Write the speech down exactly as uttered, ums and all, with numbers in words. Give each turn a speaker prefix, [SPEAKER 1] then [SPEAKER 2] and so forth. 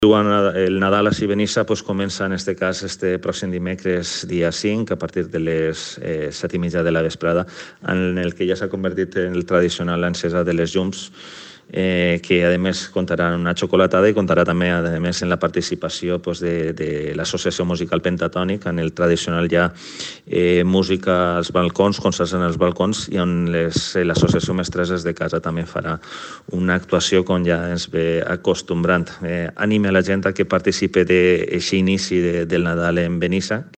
[SPEAKER 1] El Nadal a Benissa pues, comença en este cas este pròxim dimecres dia cinc a partir de les eh, set i mitja de la vesprada, en el que ja s'ha convertit en el tradicional encesa de les llums, eh, que a més comptarà en una xocolatada i comptarà també a més en la participació pues, de, de l'Associació Musical Pentatònic, en el tradicional ja eh, música als balcons, concerts en els balcons, i on l'Associació Mestreses de Casa també farà una actuació com ja ens ve acostumbrant. Eh, anime a la gent a que participe d'aquest inici de, del Nadal en Benissa.